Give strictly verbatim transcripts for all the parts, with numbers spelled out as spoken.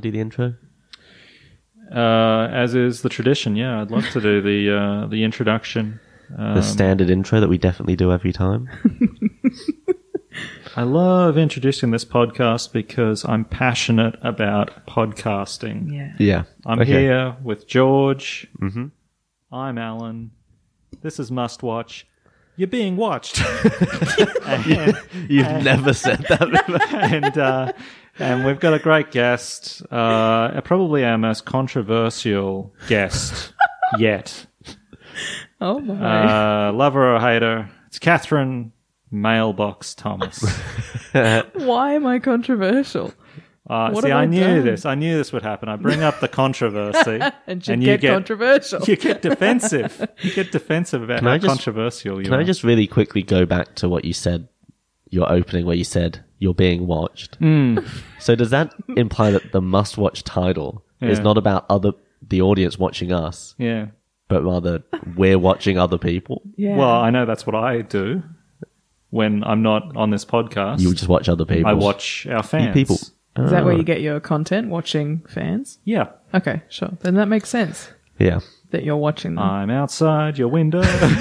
do the intro? Uh, as is the tradition, yeah. I'd love to do the uh, the introduction. Um, The standard intro that we definitely do every time. I love introducing this podcast because I'm passionate about podcasting. Yeah. Yeah. I'm Okay. here with George. Mm-hmm. I'm Alan. This is Must Watch. You're being watched. and, You've never said that before. and, uh, and we've got a great guest, uh, probably our most controversial guest yet. Oh my. Uh, lover or hater, it's Catherine Mailbox Thomas. Why am I controversial? Uh, What see, have I I knew done? this. I knew this would happen. I bring up the controversy, And you and get, you get controversial. you get defensive. You get defensive about Can how I just- controversial you Can are. I just really quickly go back to what you said, your opening, where you said you're being watched? Mm. So does that imply that the must-watch title is Yeah. not about other the audience watching us, Yeah. but rather we're watching other people? Yeah. Well, I know that's what I do when I'm not on this podcast. You just watch other people. I watch our fans. people. Is that where Oh. you get your content, watching fans? Yeah. Okay, sure. Then that makes sense Yeah. that you're watching them. I'm outside your window.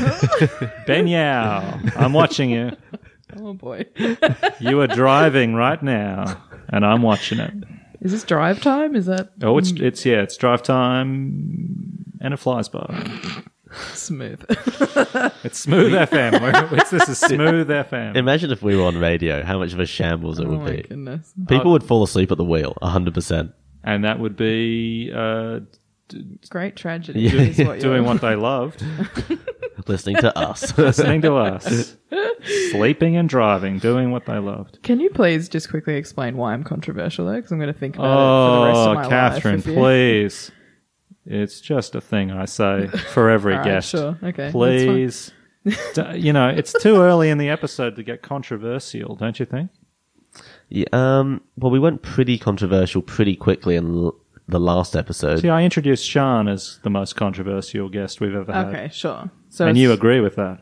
Ben Yao, I'm watching you. Oh boy. You are driving right now, and I'm watching it. Is this drive time? Is that Oh, it's it's yeah, it's drive time, and it flies by. smooth? It's Smooth F M. We're- it's, this is Smooth F M. Imagine if we were on radio, how much of a shambles it Oh would my be. goodness. People would fall asleep at the wheel, one hundred percent. And that would be uh, Great tragedy. Yeah. is what doing you're- what they loved, Listening to us. listening to us, sleeping and driving, doing what they loved. Can you please just quickly explain why I'm controversial though? Because I'm going to think about it for the rest of Oh, my Catherine, life. if you- please. It's just a thing I say for every All right, guest. sure. Okay, that's Please. D- you know, it's too early in the episode to get controversial, don't you think? Yeah, um, well, we went pretty controversial pretty quickly in l- the last episode. See, I introduced Sean as the most controversial guest we've ever had. Okay, sure. So And it's- you agree with that?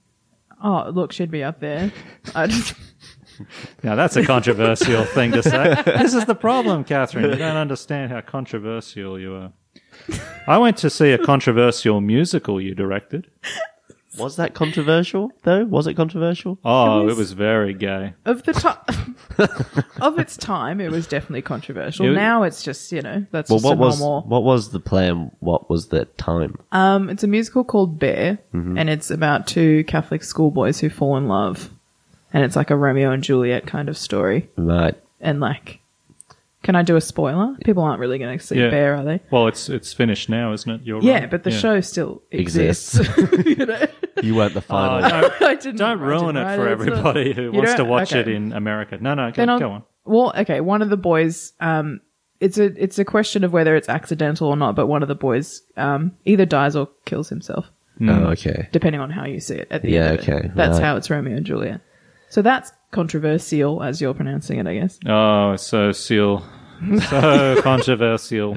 Oh, look, she'd be up there. I just Now, that's a controversial thing to say. This is the problem, Catherine. You don't understand how controversial you are. I went to see a controversial musical you directed. Was that controversial, though? Was it controversial? Oh, It it was- was very gay. of the time of its time, it was definitely controversial. It- now it's just you know that's Well, just what a was normal. what was the play and what was the time? Um, it's a musical called Bear, Mm-hmm. and it's about two Catholic schoolboys who fall in love, and it's like a Romeo and Juliet kind of story. Right. And like, can I do a spoiler? People aren't really going to see Yeah. Bear, are they? Well, it's it's finished now, isn't it? You're Yeah, right. but the Yeah. show still exists. Exists. you know? You weren't the Oh, final. don't, I didn't. don't I ruin didn't it write for It's not- everybody who You wants to don't- watch okay. it in America. No, no, go, Then I'll- go on. Well, okay, one of the boys, um, it's a it's a question of whether it's accidental or not, but one of the boys um, either dies or kills himself, oh, okay. depending on how you see it. At the Yeah, end of it. okay, That's right. how it's Romeo and Juliet. So that's controversial, as you're pronouncing it, I guess. Oh, so seal. So controversial.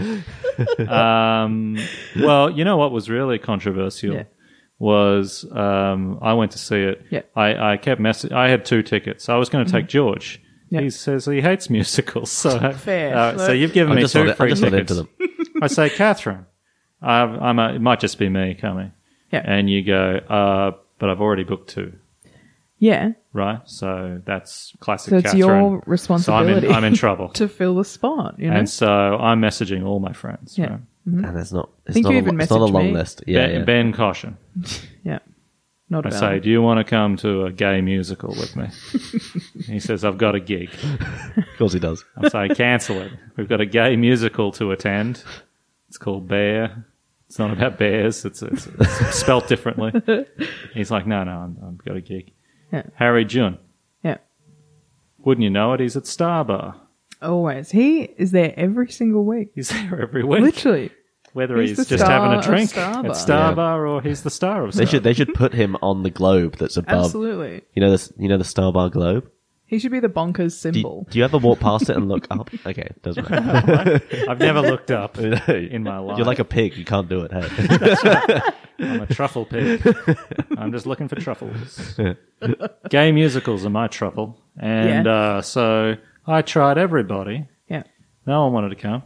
Um, well, you know what was really controversial Yeah. was um, I went to see it. Yeah. I, I kept messing. I had two tickets. I was going to take George. Yeah. He says he hates musicals. So Fair. uh, so Look. you've given I'm me just two not, free I'm just not tickets. into them. I say, Catherine, I've, I'm a, it might just be me coming. Yeah. And you go, uh, but I've already booked two. Yeah. Right, so that's classic. So it's Catherine. your So I'm in, responsibility I'm in trouble, to fill the spot, you know? and so I'm messaging all my friends. Yeah. right? And there's not. It's think not you a, even it's not a messaged long me. list. Yeah. ben, yeah. ben Caution. yeah. Not I about say, it. do you want to come to a gay musical with me? He says, I've got a gig. Of course he does. I say, cancel it. We've got a gay musical to attend. It's called Bear. It's not about bears. It's, it's, it's spelt differently. He's like, no, no, I'm, I've got a gig. Yeah. Harry Jun. Yeah. Wouldn't you know it? He's at Star Bar. Always. He is there every single week. He's there every week. Literally. Whether He's he's, the just star having a of drink Star Bar. at Star Yeah. Bar or he's the star of They Star should they should put him on the globe that's above. Absolutely. You know the you know the Star Bar globe. He should be the bonkers Do symbol. you, do you ever walk past it and look up? Okay, doesn't matter. I've never looked up in In my life. You're like a pig. You can't do it. Hey. I'm a truffle pig. I'm just looking for truffles. Gay musicals are my truffle. And Yeah. uh, so I tried everybody. Yeah. No one wanted to come.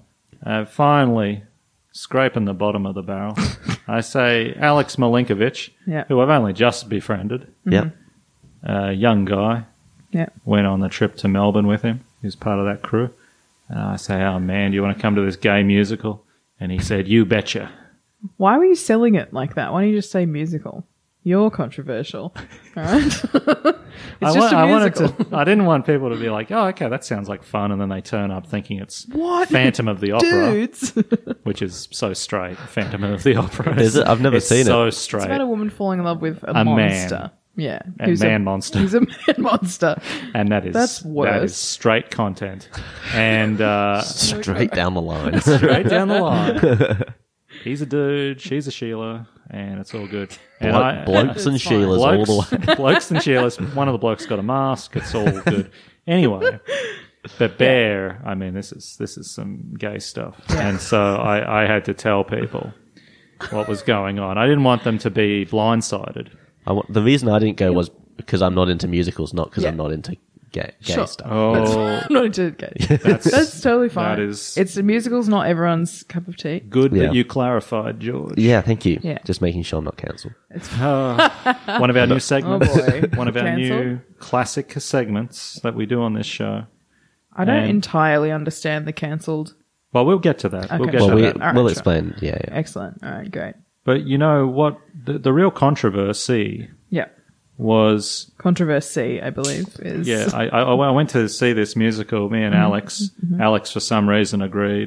Uh, finally, scraping the bottom of the barrel, I say Alex Milinkovic, Yeah. who I've only just befriended, Yep. a young guy, Yeah. went on the trip to Melbourne with him. He's part of that crew. And I say, oh man, do you want to come to this gay musical? And he said, you betcha. Why were you selling it like that? Why don't you just say musical? You're controversial. All right. it's I, just wa- a I wanted musical. to. I didn't want people to be like, "Oh, okay, that sounds like fun," and then they turn up thinking it's What? Phantom of the Opera, Dudes. which is so straight. Phantom of the Opera. Is it? I've never it's seen it. so It's straight. about a woman falling in love with a, A man. monster. Yeah. A man monster. He's a man monster. and that is That's that worse. is straight content, and uh, Straight down the line. straight down the line. He's a dude. She's a Sheila, and it's all good. And Blo- I- blokes and It's fine. Sheilas all blokes, the way. blokes and Sheilas. One of the blokes got a mask. It's all good. Anyway, but Bear, I mean, this is this is some gay stuff, and so I, I had to tell people what was going on. I didn't want them to be blindsided. I wa- the reason I didn't go was because I'm not into musicals, not because Yeah. I'm not into gay, gay Sure. stuff. Oh, I'm not into gay. that's, That's totally fine. That is- It's the musical's not everyone's cup of tea. good Yeah. that you clarified, George. Yeah, thank you. Yeah. Just making sure I'm not cancelled. Uh, one of our new segments. Oh, boy. One of our Cancelled? new classic segments that we do on this show. I don't And- entirely understand the cancelled. Well, we'll get to that. Okay. We'll get Well, to we, that. All right, we'll sure. explain. Yeah, yeah. Excellent. All right, great. But you know what? The, the real controversy Yeah. was, Controversy, I believe, is. yeah, I, I, I went to see this musical, me and Alex. Alex, for some reason, agreed.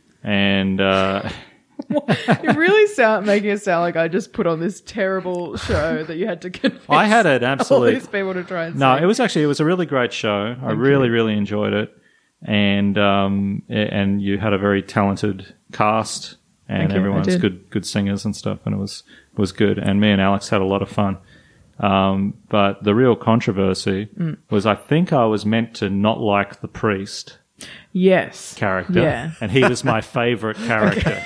And uh, You really sound making it sound like I just put on this terrible show that you had to convince I had an all absolute... these people to try and No, see. it was actually, it was a really great show. I really, really enjoyed it. And um, a- and you had a very talented cast, and Thank you, I everyone's did. good good singers and stuff, and it was was good. And me and Alex had a lot of fun. Um, but the real controversy Mm. was, I think I was meant to not like the priest Yes. character, Yeah. and he was my favorite character.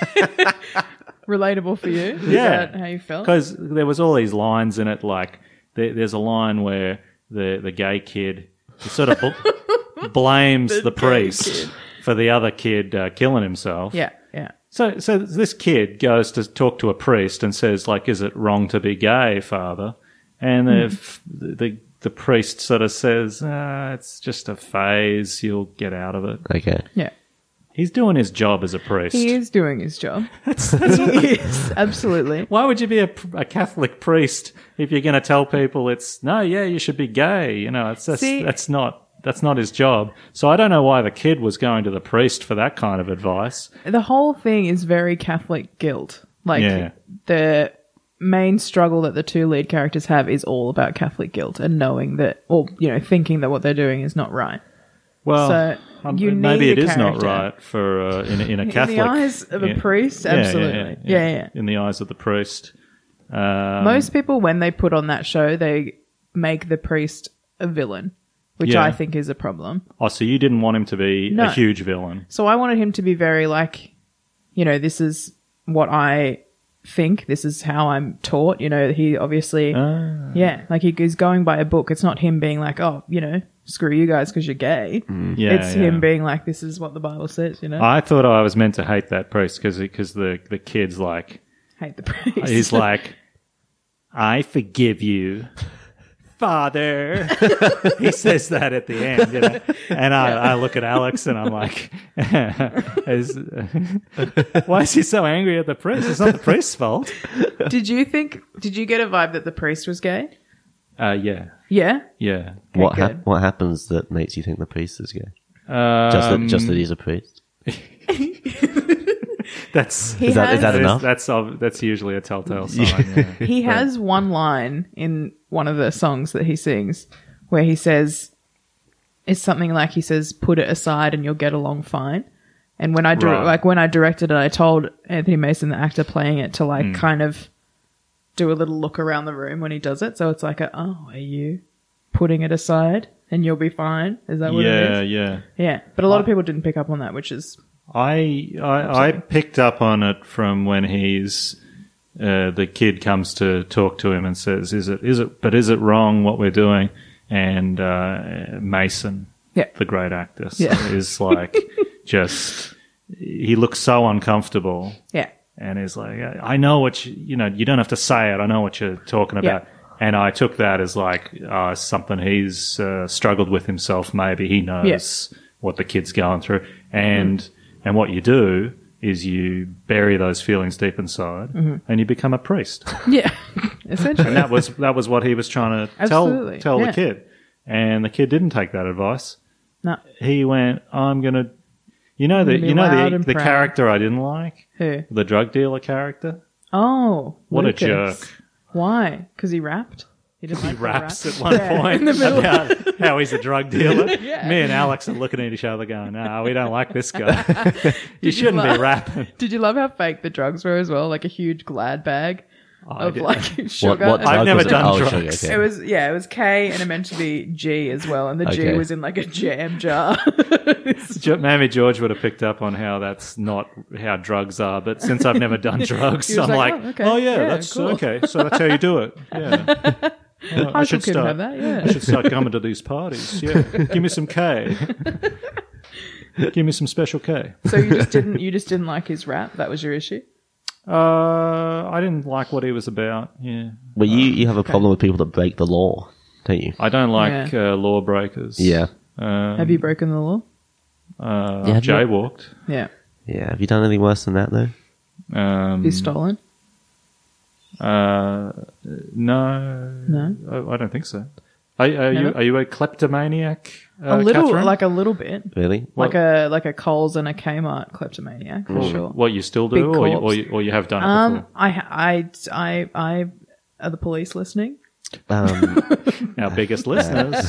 Relatable for you? Is Yeah. that how you felt? Because there was all these lines in it, like there, there's a line where the the gay kid sort of bl- blames the, The gay priest kid. for the other kid uh, killing himself. Yeah, yeah. So so this kid goes to talk to a priest and says, like, is it wrong to be gay, Father? And the f the the priest sort of says, ah, it's just a phase. You'll get out of it. Okay. Yeah. He's doing his job as a priest. He is doing his job. he is, absolutely. Why would you be a, a Catholic priest if you're going to tell people it's no, yeah, you should be gay? You know, it's that's, See- that's not that's not his job. So I don't know why the kid was going to the priest for that kind of advice. The whole thing is very Catholic guilt. Like, Yeah. the main struggle that the two lead characters have is all about Catholic guilt and knowing that, or, you know, thinking that what they're doing is not right. Well, So, um, you maybe need it a is not character. right for uh, in, a- in a In Catholic. the eyes of a yeah. priest, Yeah, yeah, absolutely. Yeah, yeah. In the eyes of the priest. Um, Most people, when they put on that show, they make the priest a villain, which Yeah. I think is a problem. Oh, so you didn't want him to be No. a huge villain? So I wanted him to be very like, you know, this is what I think. This is how I'm taught. You know, he obviously, Ah. yeah, like he, he's going by a book. It's not him being like, oh, you know, screw you guys because you're gay. Yeah, it's yeah. him being like, this is what the Bible says. You know, I thought I was meant to hate that priest because because the the kid's like. hate the priest. He's like, I forgive you, Father. He says that at the end, you know? And I, I look at Alex and I'm like, is, why is he so angry at the priest? It's not the priest's fault. Did you think? Did you get a vibe that the priest was gay? Uh, yeah, Yeah. yeah. What hap good. what happens that makes you think the priest is gay? Um, Just that, just that he's a priest. that's He Is that- has, is that that is- enough? that's ob- that's usually a telltale sign. Yeah. He has one line in one of the songs that he sings where he says, it's something like he says, put it aside and you'll get along fine. And when I, dir- Right. like when I directed it, I told Anthony Mason, the actor playing it, to like Hmm. kind of do a little look around the room when he does it. So it's like, a, oh, are you putting it aside and you'll be fine? Is that what yeah, it is? yeah. Yeah. But a lot of I- people didn't pick up on that, which is, I, I I picked up on it from when he's uh, the kid comes to talk to him and says, "Is it is it? But is it wrong what we're doing?" And uh, Mason, Yeah. the great actor, Yeah. is like just he looks so uncomfortable. Yeah. And he's like, I know what you, you know, you don't have to say it. I know what you're talking about. Yeah. And I took that as like uh, something he's uh, struggled with himself. Maybe he knows Yeah. what the kid's going through. And mm. and what you do is you bury those feelings deep inside mm-hmm. and you become a priest. Yeah, essentially. And that was that was what he was trying to Absolutely. tell tell yeah. the kid. And the kid didn't take that advice. No. He went, I'm going to... You know the you know the, the character I didn't like? Who? The drug dealer character. Oh, what Lucas. a jerk! Why? Because he rapped. He, didn't he like raps rap. at one yeah, point in the middle. about how he's a drug dealer. Yeah. Me and Alex are looking at each other, going, "No, we don't like this guy. you Did shouldn't you be love, rapping." Did you love how fake the drugs were as well? Like a huge Glad bag I of did. like sugar. What, what and- I've drug never was it? done Oh, drugs. sugar, It okay. was yeah, it was K and it meant to be G as well, and the G Okay. was in like a jam jar. Jo- Maybe George would have picked up on how that's not how drugs are, but since I've never done drugs, He was I'm like, like, "Oh, okay. "Oh yeah, Yeah, that's cool." okay. So that's how you do it." Yeah. Well, I High should school kid start. have that, yeah. I should start coming to these parties. Yeah, give me some K. Give me some special K. So you just didn't you just didn't like his rap? That was your issue? Uh, I didn't like what he was about. Yeah, Well, you, you have a problem with people that break the law, don't you? I don't like uh, lawbreakers. Yeah. Um, Have you broken the law? Uh, Yeah, have you- jaywalked. Yeah. Yeah. Have you done anything worse than that, though? Um, Have you stolen? Uh, no, No? I, I don't think so. Are, are you Never? are you a kleptomaniac? Uh, a little, Catherine? like a little bit, Really? like a like a Coles and a Kmart kleptomaniac for sure. What you still Big do, or you, corpse. or you or you have done it Um, before? I, I, I, I, are the police listening? Um, Our biggest listeners.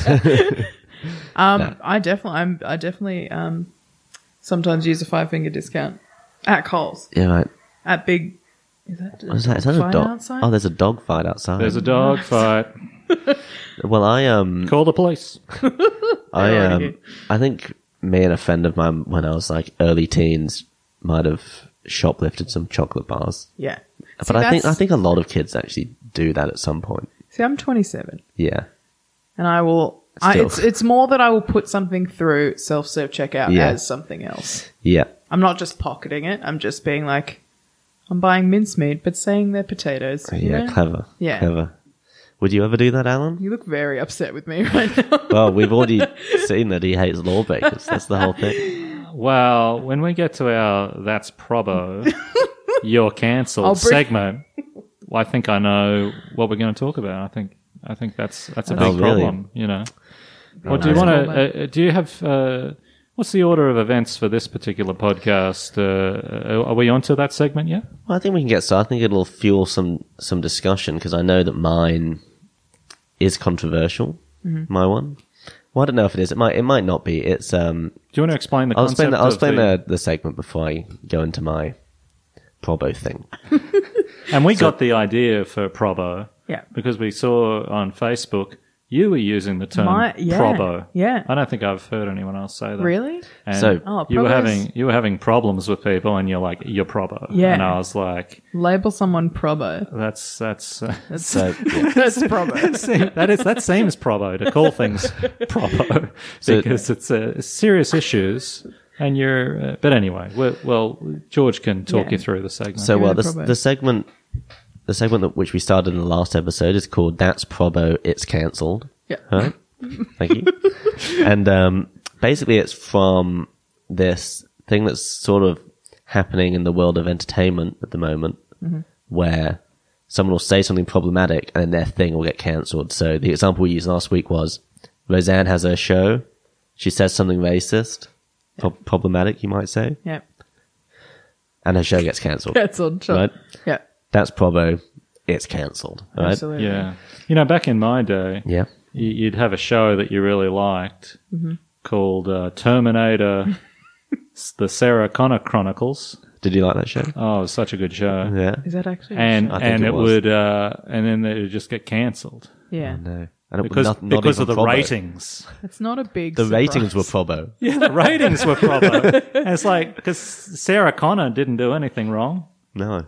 Um, I definitely, I'm, I definitely, um, sometimes use a five finger discount at Coles yeah, right. at big. Is that, What is that? Is that a fight dog? outside? Oh, there's a dog fight outside. There's a dog fight. Well, I um, Call the police. I They're already um, here. I think me and a friend of mine, when I was like early teens, might have shoplifted some chocolate bars. Yeah. But See, I think I that's- think a lot of kids actually do that at some point. See, I'm twenty-seven, Yeah. and I will. I, Still. it's it's more that I will put something through self serve checkout Yeah. as something else. Yeah. I'm not just pocketing it. I'm just being like, I'm buying mincemeat, but saying they're potatoes. you Yeah. know? Clever. Yeah. Clever. Would you ever do that, Alan? You look very upset with me right now. Well, we've already seen that he hates lawbreakers. That's the whole thing. Well, when we get to our That's Probo, You're I'll Cancelled bring- segment, well, I think I know what we're going to talk about. I think I think that's that's a big Oh, really? problem, you know. Well, do you nice. want Cool, to? Uh, do you have? Uh, what's the order of events for this particular podcast? Uh, are we onto that segment yet? Well, I think we can get started. I think it'll fuel some some discussion because I know that mine is controversial. Mm-hmm. My one. Well, I don't know if it is. It might. It might not be. It's um. Do you want to explain the I'll concept? explain. The, I'll of explain the, the, the segment before I go into my probo thing. And we got the idea for Probo Yeah. because we saw on Facebook you were using the term My- yeah, Probo. yeah. I don't think I've heard anyone else say that. Really? And So- Oh, you were Probo's- having you were having problems with people, and you're like, "You're Probo," Yeah. and I was like, Label someone probo. "That's that's uh, That's, So yeah. that's probo. that is that seems Probo to call things Probo So- because it's uh, serious issues." And you're, uh, but anyway, we're, well, George can talk Yeah. you through the segment. So Yeah, well, the, probo. the segment, the segment that which we started in the last episode is called "That's Probo, It's Cancelled." Yeah. All right. Thank you. And um, basically, it's from this thing that's sort of happening in the world of entertainment at the moment, where someone will say something problematic and then their thing will get cancelled. So the example we used last week was Roseanne has her show. She says something racist, pro- problematic, you might say, Yeah. and her show gets cancelled. Cancelled. Sure. Right. Yeah. That's Probo. It's cancelled. Right? Absolutely. yeah, you know, back in my day, Yeah. y- you'd have a show that you really liked Mm-hmm. called uh, Terminator, s- the Sarah Connor Chronicles. Did you like that show? Oh, it was such a good show. Yeah. Is that actually? a And show? I think and it it, was. would uh, and then it would just get cancelled Yeah. No. And it was because not, not because of even the Probo. ratings. It's not a big. The surprise. ratings were Probo. Yeah, the ratings were proper. And it's like because Sarah Connor didn't do anything wrong. No. Yeah.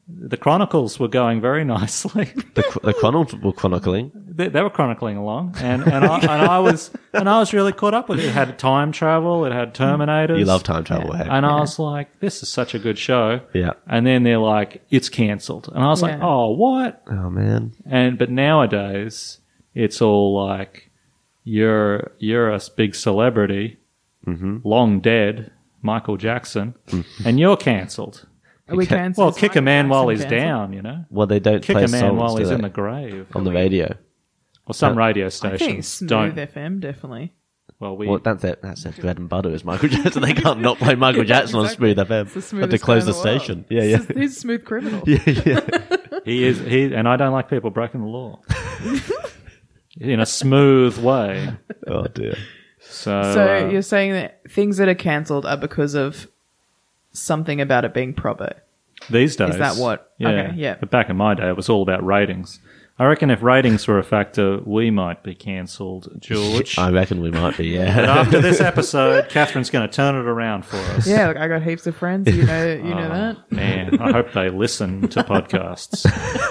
the Chronicles were going very nicely. The, the Chronicles were chronicling. they, they were chronicling along, and and I, and I was and I was really caught up with it. It had time travel. It had Terminators. You love time travel, hey? And I was like, this is such a good show. Yeah. And then they're like, it's cancelled. And I was like, Yeah. oh, what? Oh, man. And but nowadays, it's all like, you're you're a big celebrity, Mm-hmm. long dead, Michael Jackson, and you're cancelled. Are we Okay. cancelled? Well, Is kick a Michael man while Jackson he's cancelled? down, you know? Well, they don't Kick play a man songs, while do he's they? in the grave. on the radio. Or some Uh, radio I think stations Smooth don't. F M, definitely. Well, we... Well, that's it. That's it. Bread and butter is Michael Jackson. They can't not play Michael Jackson exactly. on Smooth F M. It's the Have to smoothest close guy the in world. station. Yeah, yeah. He's a- He's a smooth criminal. yeah, yeah. He is, he, and I don't like people breaking the law in a smooth way. Oh, dear. So, So uh, you're saying that things that are cancelled are because of something about it being proper. these days, that what- Yeah, okay, yeah. But back in my day, it was all about ratings. I reckon if ratings were a factor, we might be cancelled, George. I reckon we might be, But yeah. after this episode, Catherine's going to turn it around for us. Yeah, like I got heaps of friends. You know, you know Oh, that. Man, I hope they listen to podcasts.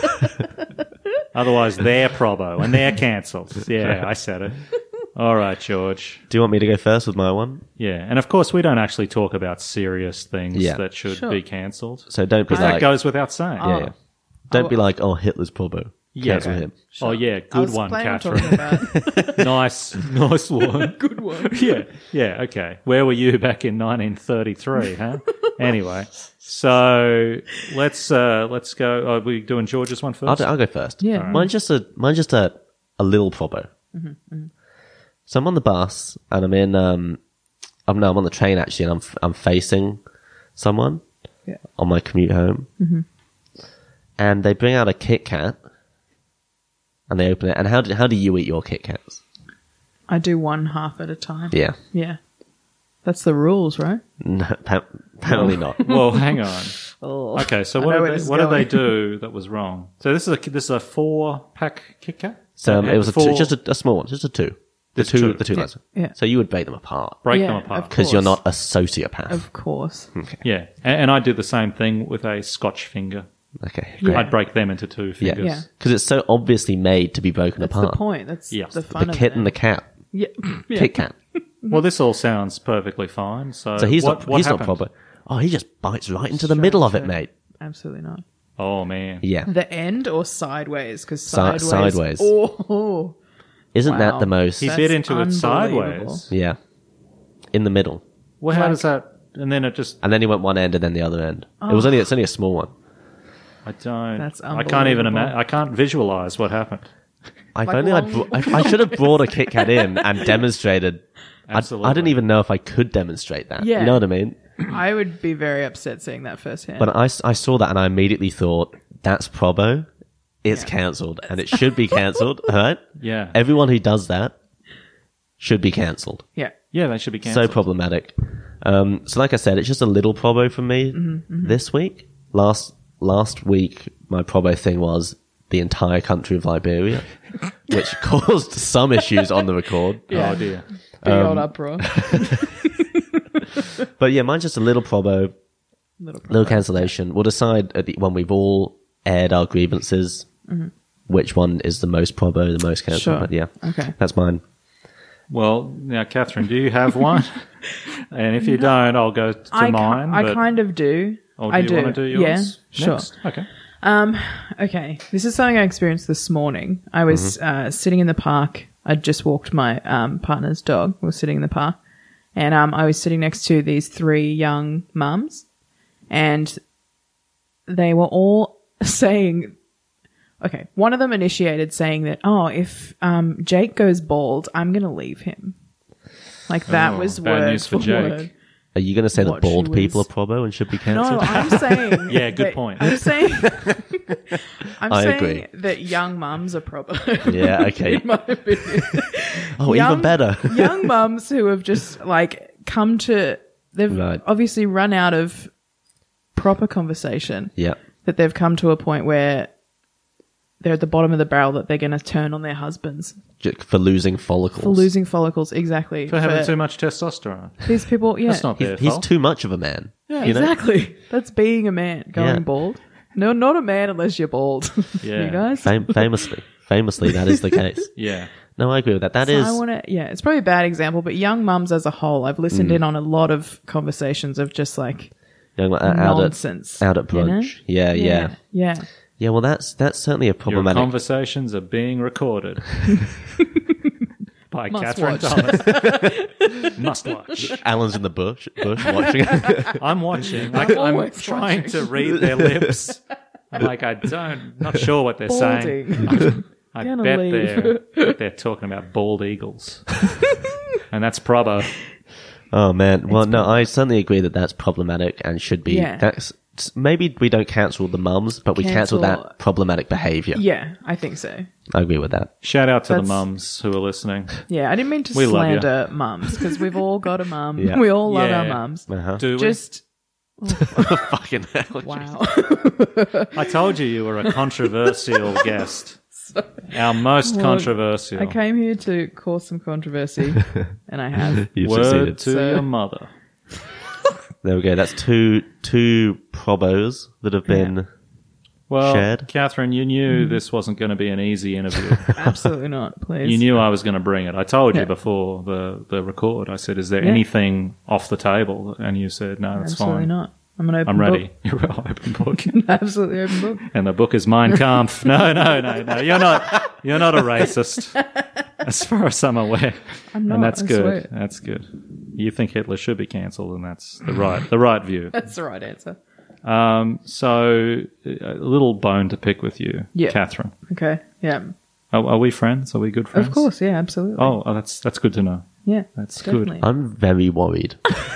Otherwise, they're probo and they're cancelled. Yeah, I said it. All right, George. Do you want me to go first with my one? Yeah, and of course, we don't actually talk about serious things Yeah. that should Sure. be cancelled. So don't be Because that like... goes without saying. yeah, yeah. Don't be like, oh, Hitler's probo. Cancel him. Oh, yeah, I good was one, planning on Catherine. talking about nice, nice one. good one. Yeah, yeah, okay. Where were you back in nineteen thirty-three, huh? Anyway, so let's uh, let's go. Are we doing George's one I'll, first? do- I'll go first. Yeah. Alright. Mine's just a mine's just a, a little probo. So I'm on the bus and I'm in um I'm no I'm on the train actually and I'm f- I'm facing someone Yeah. on my commute home, and they bring out a Kit Kat and they open it. And how do how do you eat your Kit Kats? I do one half at a time. Yeah, Yeah. That's the rules, right? no, appa- apparently not. Well, hang on. Oh. Okay, so I what know did where they, this is what did they going. do that was wrong? So this is a this is a four pack Kit Kat. So um, Okay, it was a four- two, just a, a small one, just a two. The Just two, two. the two Yeah. lines. Yeah. So you would break them apart break Yeah, them of apart. because you're course. not a sociopath. Of course. Yeah, and, and I did the same thing with a Scotch finger. Okay, Yeah. great. I'd break them into two Yeah, fingers. Yeah. because it's so obviously made to be broken That's apart. the point. That's Yeah. the fun The of kit it. and the cat, Yeah. yeah. Kit Kat. Well, this all sounds perfectly fine. So, So he's what, not what he's not happened? proper. Oh, he just bites right into the Straight middle of it, through. mate. Absolutely not. Oh man. Yeah, The end or sideways? Because Si- sideways. sideways. Oh. isn't Wow. that the most? He That's bit into it unbelievable. sideways. Yeah, in the middle, Well, how Like- does that? And then it just. and then he went one end and then the other end. It was only it's only a small one. I don't. That's I can't even unbelievable. imagine. I can't visualize what happened. If Like only I'd long- br- I, I should have brought a Kit Kat in and demonstrated. I, Absolutely. I didn't even know if I could demonstrate that. Yeah. You know what I mean? I would be very upset seeing that firsthand. But I, s- I saw that and I immediately thought, that's probo. It's Yeah. cancelled and it should be cancelled. All right? Yeah. Everyone who does that should be cancelled. yeah. Yeah, they should be So cancelled. problematic. Um, so like I said, it's just a little probo for me Mm-hmm, this week. Last last week, my probo thing was the entire country of Liberia, which caused some issues on the record. Yeah. Oh dear. Big Um, old uproar. But yeah, mine's just a little probo, Little little cancellation. We'll decide at the, when we've all aired our grievances, which one is the most probo, the most cancelled. Sure. But yeah, Okay. that's mine. Well, now, Catherine, do you have one? And if you don't, I'll go to I, ki- mine. I but- kind of do. Oh, do I you do. want to do yours? Yeah, sure. Next? Okay. Um, okay, this is something I experienced this morning. I was uh, sitting in the park. I'd just walked my um, partner's dog. We were sitting in the park. And um, I was sitting next to these three young mums. And they were all saying... Okay, one of them initiated saying that, oh, if um, Jake goes bald, I'm going to leave him. Like, that Oh, was bad word news for for Jake. word. Are you going to say What, that bald she people are was- probo and should be No, cancelled? I'm saying. Yeah, good that- point. I'm saying. I'm I saying agree. that young mums are proper. Yeah, okay. In my opinion. Oh, Young- even better. young mums who have just like come to. They've Right. obviously run out of proper conversation. Yeah. That they've come to a point where they're at the bottom of the barrel that they're going to turn on their husbands J- For losing follicles. for losing follicles. Exactly. For having For too much testosterone. these people, yeah, That's not their He's, he's fault. too much of a man. Yeah, you know? exactly. That's being a man going Yeah. bald. No, not a man unless you're bald. Yeah. You guys? Fam- famously, famously, that is the case. Yeah. No, I agree with that. That So is I want to, yeah, it's probably a bad example, but young mums as a whole, I've listened in on a lot of conversations of just like young, uh, out nonsense. at out at you know? brunch. Yeah, yeah, Yeah. yeah. Well, that's that's certainly a Your problematic. conversations are being recorded. By Must Catherine watch. Thomas. Must watch. Alan's in the bush, bush watching. I'm watching. I, I'm I'm always trying watching. to read their lips. I'm like, I don't, not sure what they're saying. Balding. I Gonna bet leave. they're, they're talking about bald eagles. And that's probo. Oh man. Well, no, I certainly agree that that's problematic and should be. Yeah. That's maybe we don't cancel the mums, but we cancel, Cancel- that problematic behavior. Yeah, I think so. I agree with that. Shout out to That's- the mums who are listening. Yeah, I didn't mean to We love you. slander mums because we've all got a mum. Yeah. We all love Yeah. our mums. Uh-huh. Do we? Just Fucking hell. wow. I told you you were a controversial guest. Our most Well, controversial. I came here to cause some controversy, and I have. You've Word succeeded. to So- your mother. There we go. That's two two probos that have been. Well, Shared. Catherine, you knew Mm. this wasn't going to be an easy interview. Absolutely not, please. You knew I was going to bring it. I told you Yeah. before the, the record. I said, is there Yeah. anything off the table? And you said, no, it's Absolutely fine. not. I'm an open I'm ready. book. You're an open book. Absolutely open book. And the book is Mein Kampf. No, no, no, no. You're not. You're not a racist, as far as I'm aware. I'm not, and that's I good. swear. That's good. You think Hitler should be cancelled, and that's the right, the right view. That's the right answer. Um, so a little bone to pick with you, Yeah. Catherine. Okay. Yeah. Are, are we friends? Are we good friends? Of course. Yeah. Absolutely. Oh, oh, that's that's good to know. yeah. That's good. definitely. I'm very worried.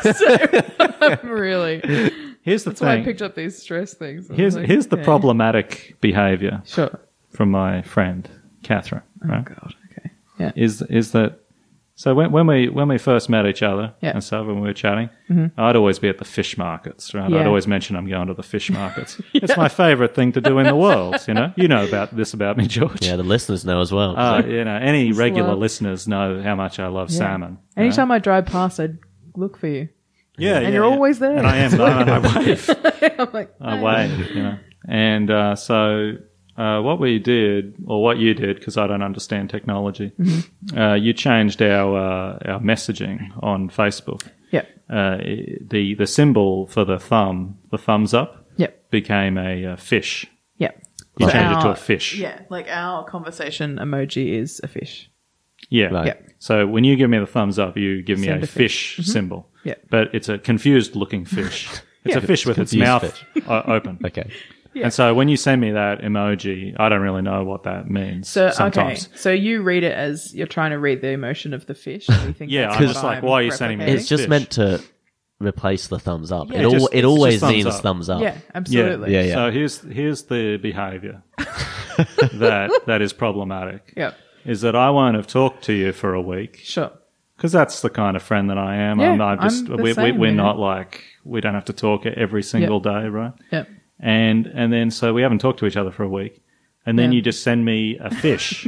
really. Here's the That's why I thing. picked up these stress things. I was Here's like, here's the okay. problematic behaviour Sure. from my friend Catherine. Oh Right? God. Okay. Yeah. Is is that so? When when we when we first met each other Yeah. and stuff, when we were chatting, I'd always be at the fish markets. Right? I'd Yeah. always mention I'm going to the fish markets. It's my favourite thing to do in the world. You know, you know about this about me, George. Yeah, the listeners know as well. Uh, you know, any regular love- listeners know how much I love Yeah. salmon. right? Anytime I drive past, I'd look for you. Yeah, And yeah, you're yeah. always there. And I am. I, I wave. I'm like, I "Hey." wave. You know. And uh, so uh, what we did, or what you did, because I don't understand technology, Mm-hmm. uh, you changed our uh, our messaging on Facebook. Yep. Uh, the the symbol for the thumb, the thumbs up, Yep. became a uh, fish. Yep. You So changed it to our- a fish. Yeah. Like our conversation emoji is a fish. Yeah. Right. Yep. So when you give me the thumbs up, you give me Send a a fish. fish, symbol. Yeah. But it's a confused looking fish. It's Yeah. a fish with its Confused mouth o- open. Okay. Yeah. And so when you send me that emoji, I don't really know what that means. So sometimes. okay, so you read it as you're trying to read the emotion of the fish. And you think Yeah, that's I'm what just like, I'm why are you sending me replicating? It's just fish. meant to replace the thumbs up. Yeah. it al- Just- it it's always just thumbs means up. thumbs up. Yeah, absolutely. Yeah, yeah. So here's here's the behaviour that that is problematic. Yep. Is that I won't have talked to you for a week Sure. because that's the kind of friend that I am. Yeah, I'm not just I'm the we, we, same, we're yeah. not like we don't have to talk every single day, right? Yep. And and then so we haven't talked to each other for a week, and then Yeah. you just send me a fish.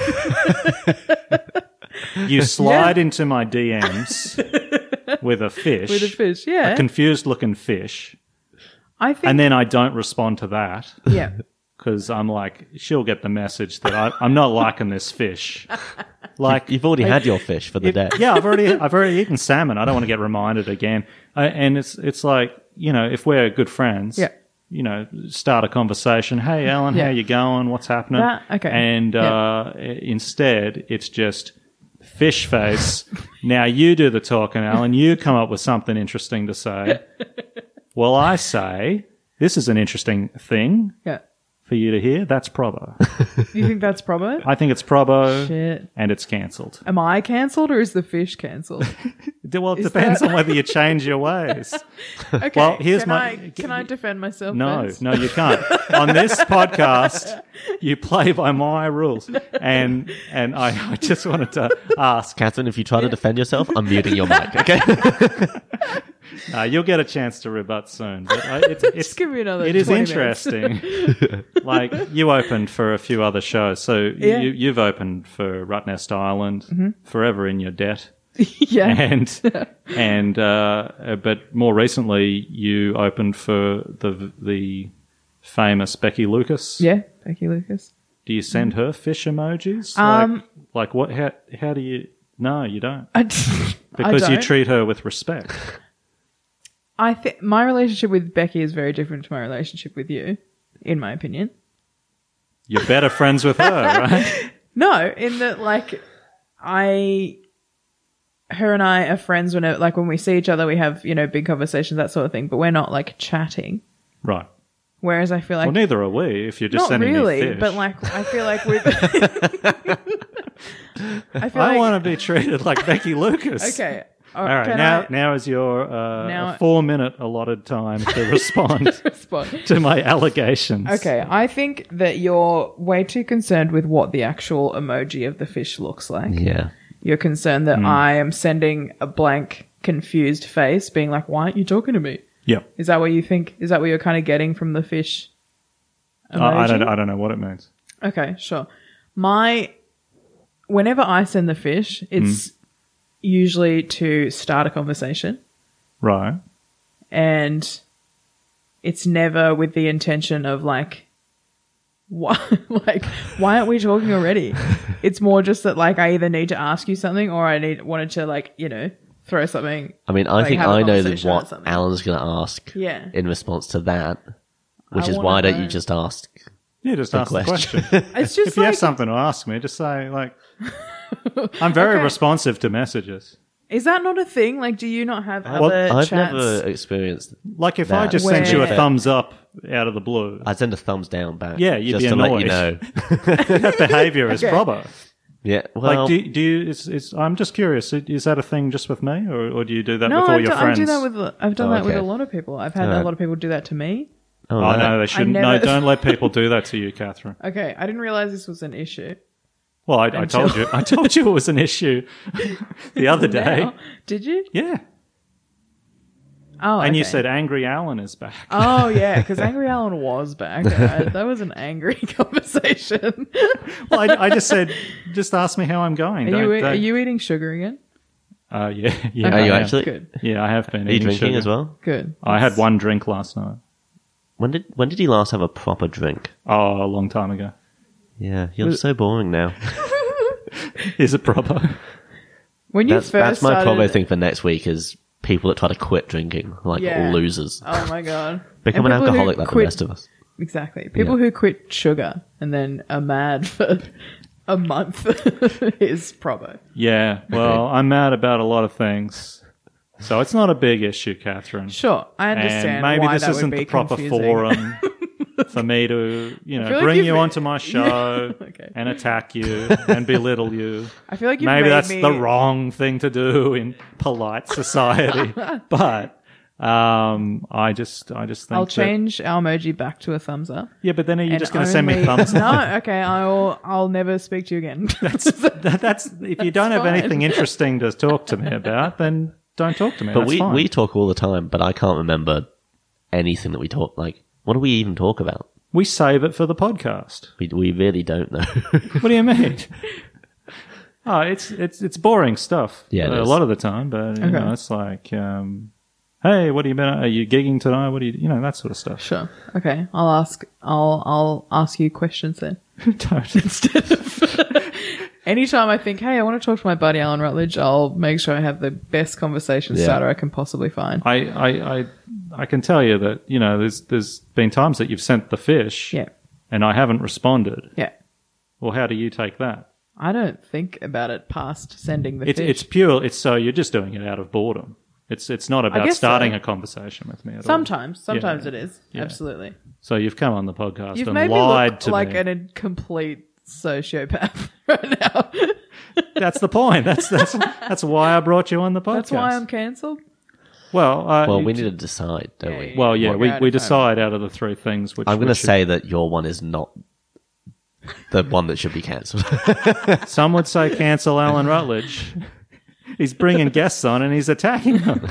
You slide Yeah. into my D Ms with a fish, With a fish, yeah. a confused looking fish, I think. and then I don't respond to that yeah. because I'm like, she'll get the message that I, I'm not liking this fish. Like, You've already had your fish for the day. yeah, I've already I've already eaten salmon. I don't want to get reminded again. I, and it's it's like, you know, if we're good friends, Yeah. you know, start a conversation. Hey, Alan, Yeah. how you going? What's happening? That- okay. And Yeah. uh, instead, it's just fish face. Now you do the talking, Alan. You come up with something interesting to say. Well, I say this is an interesting thing Yeah. for you to hear. That's probo. You think that's probo? I think it's probo, Shit. and it's cancelled. Am I cancelled or is the fish cancelled? Well, it Is depends that- on whether you change your ways. Okay. Well, here's can my- I, can I defend myself? No, first? no, you can't. On this podcast, you play by my rules, and and I, I just wanted to ask. Catherine, if you try to defend yourself, I'm muting your mic, okay? Uh, you'll get a chance to rebut soon. But uh, it's, it's Just give me another It is twenty minutes. interesting. Like you opened for a few other shows, so Yeah. you, you've opened for Rutnest Island, Forever in Your Debt. yeah. and and uh, uh, but more recently you opened for the the famous Becky Lucas. Yeah, Becky Lucas. Do you send her fish emojis? Um, like, like what? How, how do you? No, you don't. I, Because I you don't. treat her with respect. I think my relationship with Becky is very different to my relationship with you, in my opinion. You're better friends with her, right? No, in that, like, I, her and I are friends whenever, like, when we see each other, we have, you know, big conversations, that sort of thing, but we're not, like, chatting. Right. Whereas I feel like, Well, neither are we. If you're just not sending really, me fish, but, like, I feel like with, I feel I like, want to be treated like Becky Lucas. okay. All right. can Now, I now is your uh, Now- four-minute allotted time to respond respond? to my allegations. Okay, I think that you're way too concerned with what the actual emoji of the fish looks like. Yeah. You're concerned that I am sending a blank, confused face, being like, why aren't you talking to me? Yeah. Is that what you think? Is that what you're kind of getting from the fish emoji? I I don't. I don't know what it means. Okay, sure. My, whenever I send the fish, it's usually to start a conversation, Right. and it's never with the intention of like, why, like, why aren't we talking already? It's more just that like I either need to ask you something or I need wanted to like, you know, throw something. I mean, I Like, think have a I know that conversation or what something. Alan's going to ask Yeah. in response to that, which I is wanna why don't know. you just ask? Yeah, just The ask the question. question. It's just If you like, have something to ask me, just say like, I'm very Okay. responsive to messages. is that not a thing? Like, do you not have Well, other I've chats? never experienced. Like if I That. just sent you a Where- thumbs up out of the blue, I'd send a thumbs down back. Yeah, you'd just be to let you annoyed. know. that behaviour is Okay. proper. Yeah. Well, Like, do, do you? It's, it's, I'm just curious. Is that a thing just with me, or, or do you do that No, with all I've your done, I friends? do that with. I've done Oh, that with okay. a lot of people. I've had Alright. a lot of people do that to me. oh, Oh no. no, they shouldn't. never- No, don't let people do that to you, Catherine. Okay, I didn't realize this was an issue. Well, I, I Until- told you. I told you it was an issue the other day. Now. Did you? Yeah, Oh, and you okay. said Angry Alan is back. Oh yeah, because Angry Alan was back. Uh, that was an angry conversation. Well, I, I just said, just ask me how I'm going. Are Don't- you are don't- you eating sugar again? Uh, yeah, yeah. Are you I am. actually? Good, Yeah, I have been. Are you eating drinking sugar. as well? good. I had one drink last night. When did when did you last have a proper drink? Oh, a long time ago. Yeah, you're Was- so boring now. Is it proper? When you That's first that's my started, promo thing for next week is people that try to quit drinking, like Yeah. losers. Oh my god, Become And an people who alcoholic like quit- the rest of us. Exactly. People Yeah. who quit sugar and then are mad for a month is proper. Yeah. Well, I'm mad about a lot of things, so it's not a big issue, Catherine. Sure, I understand. And maybe why this that isn't would be the proper confusing. forum for me to, you know, feel like bring you've- you onto my show Okay. and attack you and belittle you. I feel like you've Maybe made that's me... the wrong thing to do in polite society, but um, I just, I just think I'll that- change our emoji back to a thumbs up. yeah, but then are you and just going to send me only- thumbs up? No, okay. I'll I'll never speak to you again. That, that's if you don't have fine. anything interesting to talk to me about, then don't talk to me. But That's we fine. we talk all the time, but I can't remember anything that we talk. Like, what do we even talk about? we save it for the podcast. We we really don't know. What do you mean? Oh, it's it's it's boring stuff. Yeah, it a is. lot of the time, but you Okay. know, it's like, um, hey, what are you been? Are you gigging tonight? What do you, you know, that sort of stuff. Sure. Okay. I'll ask. I'll I'll ask you questions then. Don't. Instead of anytime I think, hey, I want to talk to my buddy Alan Rutledge, I'll make sure I have the best conversation Yeah. starter I can possibly find. I, I I I can tell you that you know there's there's been times that you've sent the fish, Yeah. and I haven't responded. Yeah. Well, how do you take that? I don't think about it past sending the It's fish. it's pure. It's so you're just doing it out of boredom. It's it's not about guess starting so. a conversation with me at all. Sometimes, sometimes Yeah. it is. Yeah. Absolutely. So you've come on the podcast You've and made me lied look to like me. an, a complete sociopath right now. That's the point. That's that's that's why I brought you on the podcast. That's why I'm cancelled. Well, uh, well, you- we need to decide, don't Yeah, we? yeah. Well, yeah, Work we, out we if I- decide out of the three things which I'm going we to should- say that your one is not the one that should be cancelled. Some would say cancel Alan Rutledge. He's bringing guests on and he's attacking them.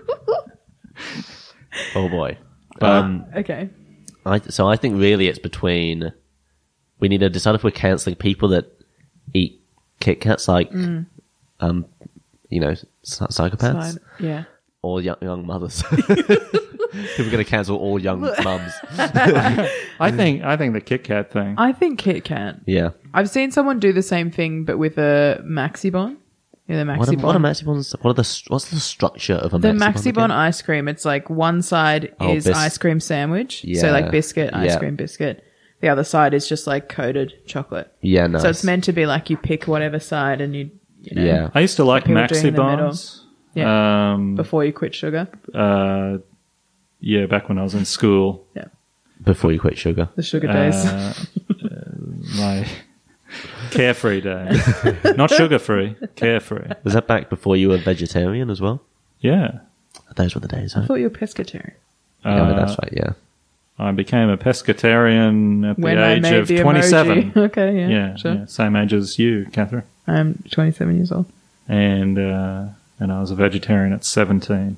Oh boy. Um, Okay. I, so I think really it's between. We need to decide if we're cancelling people that eat Kit Kats, like, Mm. um, you know, psy- psychopaths, Fine. Yeah. all young, young mothers. People are going to cancel all young mums. I think I think the Kit Kat thing. I think Kit Kat. Yeah. I've seen someone do the same thing, but with a Maxi-Bon. Yeah, the What are, Maxi-Bon. what are Maxi-Bons? What are the, what's the structure of a The Maxi-Bon? Maxi-Bon again? ice cream, it's like one side Oh, is bis- ice cream sandwich. So Yeah. like biscuit, ice Yeah. cream, biscuit. The other side is just like coated chocolate. Yeah, nice. So it's meant to be like you pick whatever side and you, you know, Yeah. I used to like People doing Maxi in the middle. Bons. Yeah. Um, before you quit sugar. uh, yeah, back when I was in school. Yeah. Before you quit sugar. The sugar days. Uh, uh, my carefree days. Not sugar free, carefree. Was that back before you were vegetarian as well? Yeah. Those were the days, I huh? thought you were pescatarian. yeah, Uh, that's right, yeah. I became a pescatarian at the When I age made of the emoji. twenty-seven. Okay, yeah. Yeah, sure. yeah, same age as you, Catherine. I'm twenty-seven years old. And uh, and I was a vegetarian at seventeen.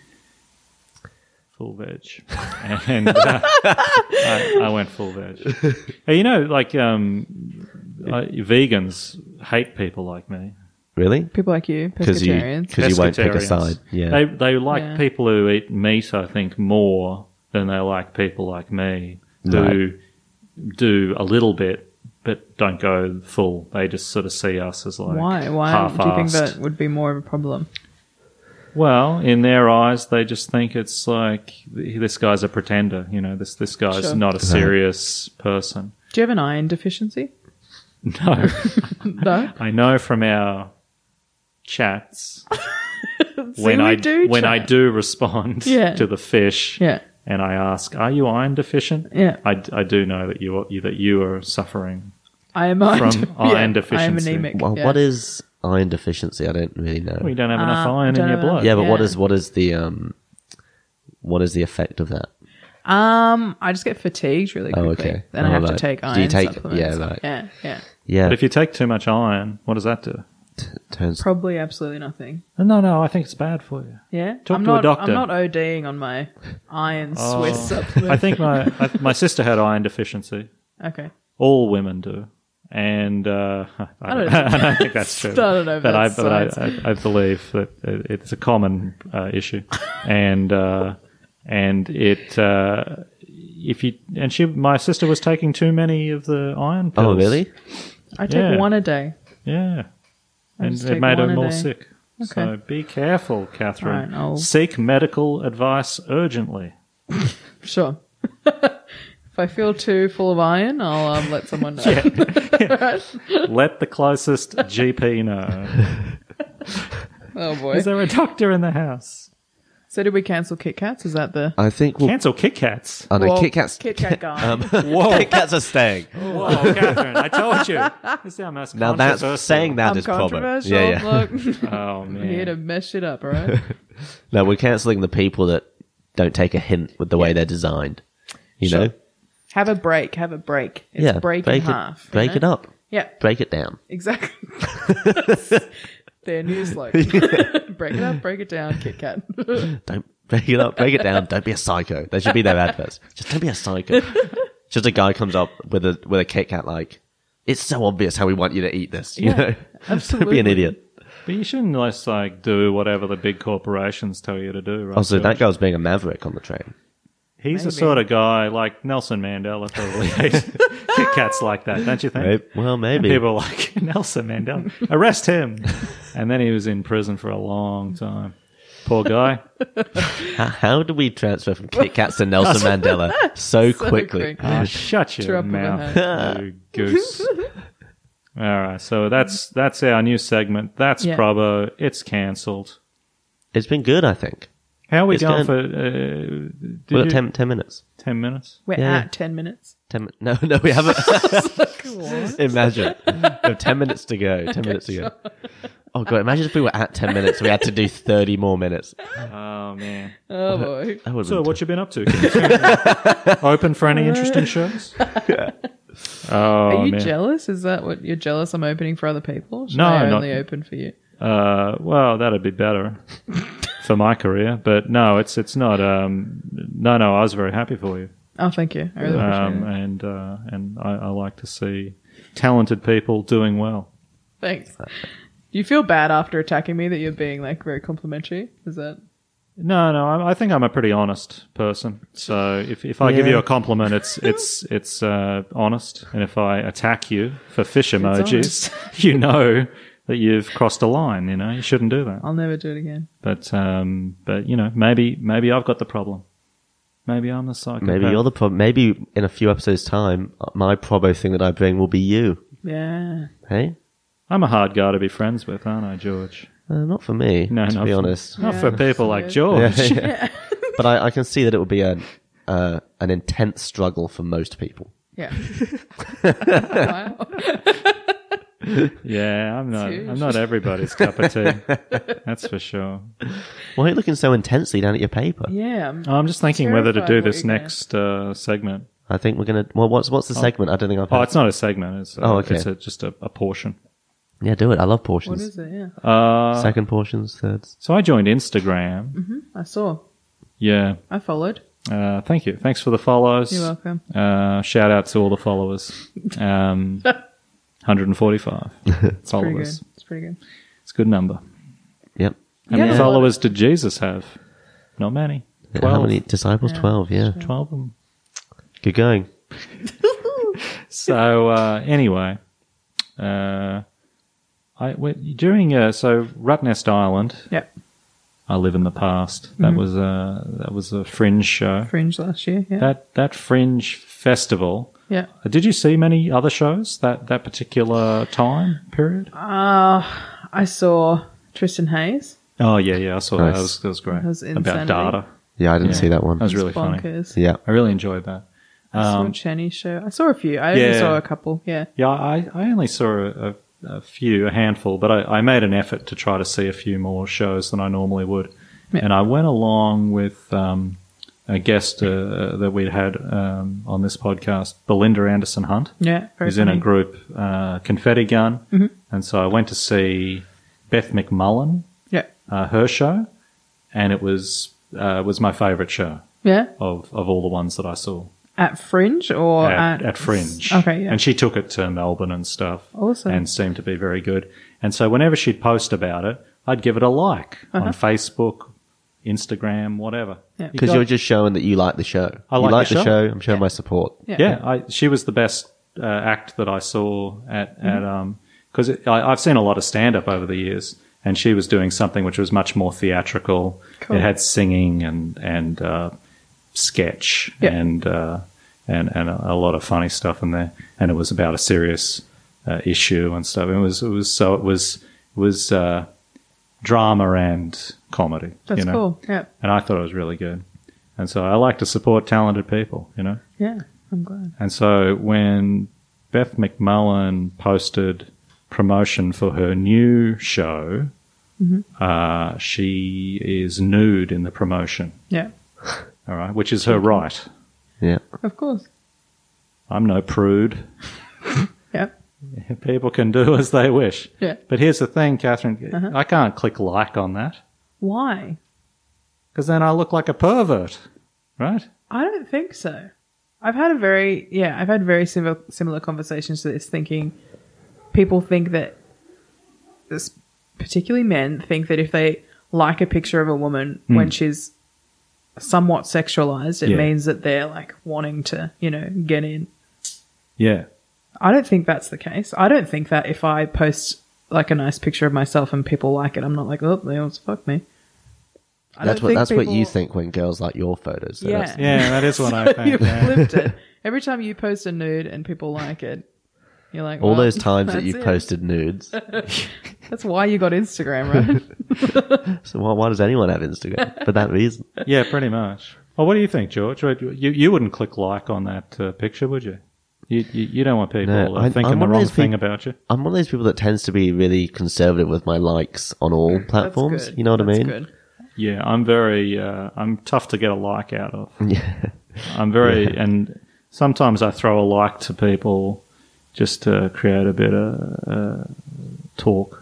Full veg. And uh, I, I went full veg. Hey, you know, like um, I, vegans hate people like me. Really? People like you, Because you, pescatarians. 'cause you won't pick a Pescatarians. side. Yeah. They they like Yeah. people who eat meat, I think, more than they like people like me who Right. do a little bit but don't go full. They just sort of see us as like Why? Why half-assed. do you think that would be more of a problem? Well, in their eyes, they just think it's like this guy's a pretender. You know, this this guy's Sure. not a serious person. Do you have an iron deficiency? No, No. I know from our chats See, when we I do when I chat. do respond Yeah. to the fish, Yeah. and I ask, "Are you iron deficient?" Yeah. I, I do know that you are, that you are suffering. I am iron, From de- iron yeah, I am deficiency. anemic. Well, yeah. what is iron deficiency? I don't really know. We don't have enough Uh, iron in don't your know. blood. yeah, but what Yeah. is what is the um, what is the effect of that? Um, I just get fatigued really Oh, quickly. okay. Then I Oh, have right. to take Do iron you take- supplements. yeah, right. Yeah, yeah. Yeah, But if you take too much iron, what does that do? t- turns. Probably absolutely nothing. No, no, I think it's bad for you. Yeah, Talk I'm to a not, doctor. I'm not ODing on my iron Oh. Swiss supplement. I think my I, my sister had iron deficiency. Okay. All women do, and uh, I, I don't don't, know. I don't think that's true. I don't know if but that's I, but I, science. I, I believe that it- it's a common uh, issue, and uh, and it uh, if you and she my sister was taking too many of the iron pills. Oh, really? I take Yeah. one a day. Yeah, I and just it take made her one a more day. sick. So be careful, Catherine. All right, I'll- Seek medical advice urgently. Sure. If I feel too full of iron, I'll um, let someone know. Let the closest G P know. Oh boy. Is there a doctor in the house? So did we cancel Kit Kats? Is that the I think we'll. Cancel Kit Kats. Oh, no, Well, Kit Kats. Kit Kat guy? Um, Whoa. Kit Kats are staying. Whoa, Catherine, I told you. This is our most Now that's controversial. saying that I'm is problem. controversial. Yeah, yeah. Look, Oh, I'm here to man. mess shit up. All right. No, we're cancelling the people that don't take a hint with the way they're designed. You Sure. know? Have a break. Have a break. It's Yeah. break, break in it, half. you Break know? it up. Yeah. Break it down. Exactly. Their new slogan. Break it up, break it down, Kit Kat. Don't break it up, break it down. Don't be a psycho. They should be their adverts. Just don't be a psycho. Just a guy comes up with a with a Kit Kat like, it's so obvious how we want you to eat this. You Yeah, know, don't be an absolutely. idiot. But you shouldn't just, like, do whatever the big corporations tell you to do, right? Also, that George? guy was being a maverick on the train. He's the Maybe. sort of guy, like Nelson Mandela probably ate Kit Kats like that, don't you think? Maybe, well, And maybe. people are like, Nelson Mandela, arrest him. And then he was in prison for a long time. Poor guy. How, how do we transfer from Kit Kats to Nelson Mandela so, So quickly? quick. Oh, shut your Drop of a mouth, hat. you goose. All right, so that's that's our new segment. That's Yeah. Probo. It's cancelled. It's been good, I think. How are we It's going going- for? Uh, did We've you, got ten, ten minutes. ten minutes? We're Yeah. at ten minutes. Ten, mi- no, no, we haven't. What? Imagine. We have ten minutes to go. Ten minutes to go. Oh, God. Imagine if we were at ten minutes. We had to do thirty more minutes. Oh man. Oh boy. That would So have what you been up to? Open for any interesting shows? Oh Are you man. jealous? Is that what you're jealous I'm opening for other people? Should No, I not- only open for you? Uh, well, that'd be better for my career, but no, it's it's not. Um, no, no, I was very happy for you, Oh, thank you. I really appreciate um, it. and uh, and I, I like to see talented people doing well. Thanks. Do you feel bad after attacking me that you're being like very complimentary? Is that No, no, I, I think I'm a pretty honest person. So if, if I give Yeah. you a compliment, it's it's it's uh, honest, and if I attack you for fish emojis, you know that you've crossed a line. You know, you shouldn't do that. I'll never do it again. But um, but you know, maybe maybe I've got the problem. Maybe I'm the psychopath. Maybe you're the problem. Maybe in a few episodes' time, my probo thing that I bring will be you. Yeah. Hey? I'm a hard guy to be friends with, aren't I, George? Uh, not for me, No, to not be for- honest. Not Yeah, for people like yeah. George. Yeah. But I, I can see that it would be a, uh, an intense struggle for most people. Yeah. Wow. Yeah, I'm not. Serious? I'm not everybody's cup of tea. That's for sure. Why are you looking so intensely down at your paper? Yeah. I'm- I'm just thinking whether to Terrified do what this you're gonna- next uh, segment. I think we're gonna. Well, what's what's the segment? I don't think I've. Oh, Heard. it's not a segment. It's uh, Oh, okay. It's a, just a, a portion. Yeah, do it. I love What portions. is it? Yeah. Uh, Second portions, thirds. so I joined Instagram. I saw. Yeah. I followed. Uh, thank you. Thanks for the follows. You're welcome. Uh, shout out to all the followers. Um, one hundred forty-five Pretty good. followers. It's pretty good. It's a good number. Yep. How Yeah. many followers did Jesus have? Not many. Yeah, Twelve. How many disciples? Yeah. Twelve. Yeah. Twelve of them. Good going. So uh, anyway, uh, I went, during uh, so Rutnest Island. Yep. I live in the past. That was a that was a fringe show. Fringe last year. Yeah. That that fringe festival. yeah. Uh, Did you see many other shows that that particular time period? Uh, I saw Tristan Hayes. Oh yeah, yeah, I saw that. Nice. That was, that was great. That was About insanity. data. Yeah, I didn't Yeah. see that one. That was really funny. Bonkers. Yeah. I really enjoyed that. I saw Um, Chenny's show. I saw a few. I only Yeah. saw a couple. Yeah. yeah, I, I only saw a, a, a few, a handful, but I, I made an effort to try to see a few more shows than I normally would. Yeah. And I went along with um, a guest uh, that we'd had um, on this podcast, Belinda Anderson Hunt. Yeah. Very Who's in a funny. group, uh, Confetti Gun. Mm-hmm. And so I went to see Beth McMullen, Yeah. uh, her show, and it was uh, was my favourite show Yeah. of, of all the ones that I saw At Fringe or at, at, at Fringe. Okay. Yeah. And she took it to Melbourne and stuff. Awesome. And seemed to be very good. And so whenever she'd post about it, I'd give it a like Uh-huh. on Facebook, Instagram, whatever. Yeah. You Because got- you're just showing that you like the show. I you like like the the show. show. I'm showing my support. yeah. Yeah, I, she was the best uh, act that I saw at at um because I've seen a lot of stand up over the years, and she was doing something which was much more theatrical. Cool. It had singing and and uh, sketch Yeah. and uh, and and a, a lot of funny stuff in there, and it was about a serious uh, issue and stuff. It was it was so it was it was uh, drama and comedy. That's you know? cool. Yeah. And I thought it was really good. And so I like to support talented people, you know. Yeah. I'm glad. And so when Beth McMullen posted promotion for her new show, uh, she is nude in the promotion, Yeah. all right, which is her right. Yeah. Of course. I'm no prude. Yeah. People can do as they wish. Yeah. But here's the thing, Catherine, I can't click like on that Why? because then I look like a pervert, right? I don't think so. I've had a very yeah, I've had very similar similar conversations to this. Thinking people think that, this, particularly men, think that if they like a picture of a woman when she's somewhat sexualized, it Yeah. means that they're like wanting to, you know, get in. Yeah. I don't think that's the case. I don't think that if I post like a nice picture of myself and people like it, I'm not like, oh, they want to fuck me. I That's don't what think that's what you people- think when girls like your photos. So Yeah. that's- Yeah, that is what I You think. yeah. flipped it. Every time you post a nude and people like it, you're like, all well, those times that that's you've it. posted nudes. That's why you got Instagram, right? So why, why does anyone have Instagram? For that reason. Yeah, pretty much. Well, what do you think, George? You you wouldn't click like on that uh, picture, would you? You, you? you don't want people No, uh, I- thinking I'm the one of wrong those thing peop- about you. I'm one of those people that tends to be really conservative with my likes on all platforms. That's good. You know what That's I mean? Good. Yeah, I'm very. Uh, I'm tough to get a like out of. Yeah. I'm very, and sometimes I throw a like to people just to create a bit of uh, talk.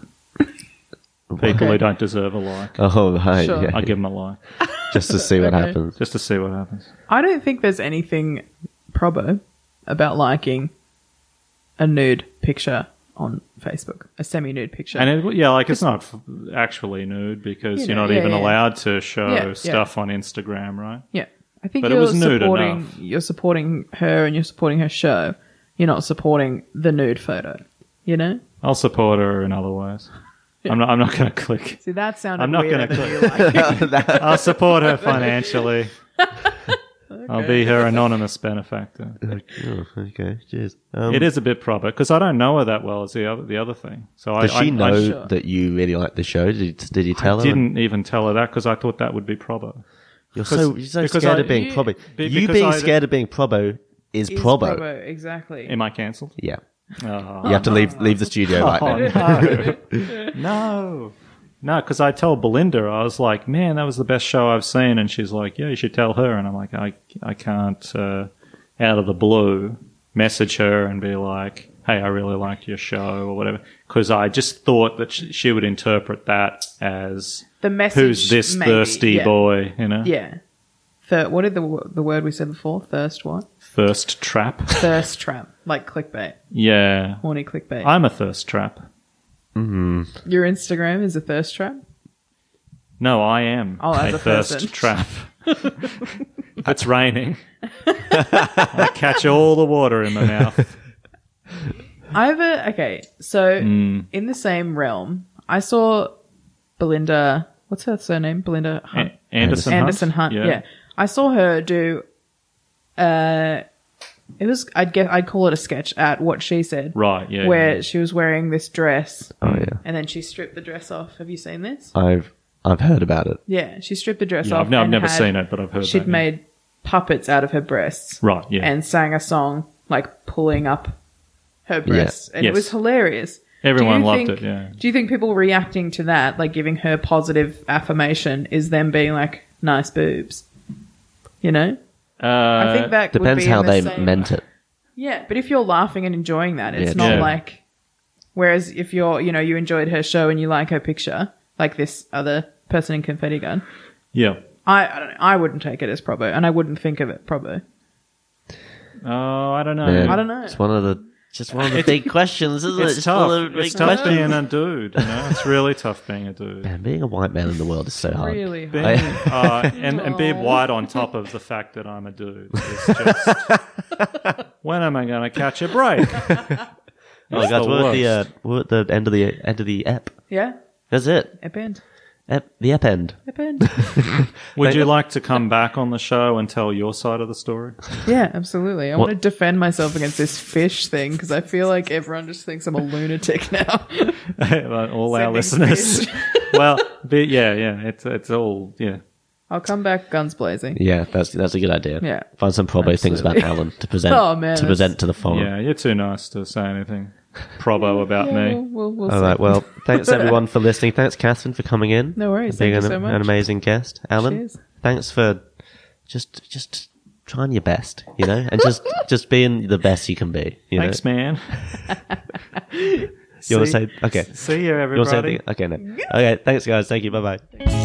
People Okay. who don't deserve a like, Oh, right. Sure. Yeah. I give them a like Just to see what Okay. happens. just to see what happens. I don't think there's anything probo about liking a nude picture on Facebook, a semi-nude picture. And it, yeah, like it's not f- actually nude because You you know, are not yeah, even yeah. allowed to show Yeah, yeah. stuff on Instagram, right? yeah, I think But it you're was nude supporting enough. you're supporting her and you're supporting her show. You're not supporting the nude photo. You know. I'll support her in other ways. I'm not. I'm not going to click. See, that sounded I'm not weirder gonna than you like. I'll support her financially. I'll be her anonymous benefactor. Oh, okay, cheers. Um, It is a bit proper because I don't know her that well. Is the other the other thing. So Does I, she I, know I, Sure. that you really like the show? Did you, did you tell I her? didn't even tell her that because I thought that would be proper. You're so because- you're so because scared I- of being You- probo. be- You because being I- scared of being probo is Is probo. probo, exactly. Am I cancelled? Yeah, Oh, you have to leave leave the studio right oh now. no, no, no! Because I told Belinda, I was like, "Man, that was the best show I've seen," and she's like, "Yeah, you should tell her." And I'm like, "I I can't uh, out of the blue message her and be like." Hey, I really liked your show or whatever. Because I just thought that sh- she would interpret that as, The message. who's this maybe, thirsty yeah. boy, you know? Yeah. Thir- what did the wo- the word we said before? Thirst what? Thirst trap. Thirst trap, like clickbait, Yeah. horny clickbait. I'm a thirst trap. Your Instagram is a thirst trap. No, I am Oh, as a thirst person. trap. If it's raining, I catch all the water in my mouth. I have a okay. So Hmm. in the same realm, I saw Belinda. What's her surname? Belinda Hunt. A- Anderson Hunt? Anderson Hunt. Yeah. I saw her do. Uh, it was. I'd get. I'd call it a sketch at what she said. Right, yeah. Where yeah. she was wearing this dress, Oh yeah, and then she stripped the dress off. Have you seen this? I've I've heard about it. Yeah, she stripped the dress Yeah, off. I've, no, I've and never had- seen it, but I've heard She'd that, yeah. made puppets out of her breasts. Right, yeah. And sang a song like pulling up her breasts, and Yes. it was hilarious. Everyone Do you loved think- it, yeah. Do you think people reacting to that, like giving her positive affirmation, is them being like nice boobs? You know, Uh, I think that would Depends be in how the they same- meant it. Yeah, but if you're laughing and enjoying that, it's Yeah, not true. like. Whereas if you're, you know, you enjoyed her show and you like her picture, like this other person in Confetti Gun, yeah. I, I don't know, I wouldn't take it as probo, and I wouldn't think of it probo. Oh, I don't know. Man, I don't know. It's one of the just one of the big questions, isn't it? It's tough. one of the It's big tough questions. being a dude, you know? It's really tough being a dude. Man, being a white man in the world is so hard. Really Being, I- uh, and, and be Aw. white on top of the fact that I'm a dude is just... when am I going to catch a break? Oh, It's guys, the we're at the uh, worst. we're at the end of the end of the ep. Yeah, That's it. Epend. Ep, the ep end. Epend. Would you like to come back on the show and tell your side of the story? Yeah, absolutely. I What- want to defend myself against this fish thing because I feel like everyone just thinks I'm a lunatic now. all our Sending listeners. fish. well, be, yeah, yeah. It's it's all yeah. I'll come back guns blazing. Yeah, that's that's a good idea. Yeah. Find some probo things about Absolutely. Alan to present Oh, man, to that's- present to the forum. Yeah, you're too nice to say anything probo about Yeah, me. We'll, we'll, we'll All see. right. Well, thanks everyone for listening. Thanks, Catherine, for coming in. No worries. and being Thank you an, so much. an amazing guest. Alan, Cheers. thanks for just just trying your best, you know, and just just being the best you can be. You Thanks, know? man. You want to say okay? See you, You want to say everybody. anything? Okay, no. Okay, thanks, guys. Thank you. Bye bye.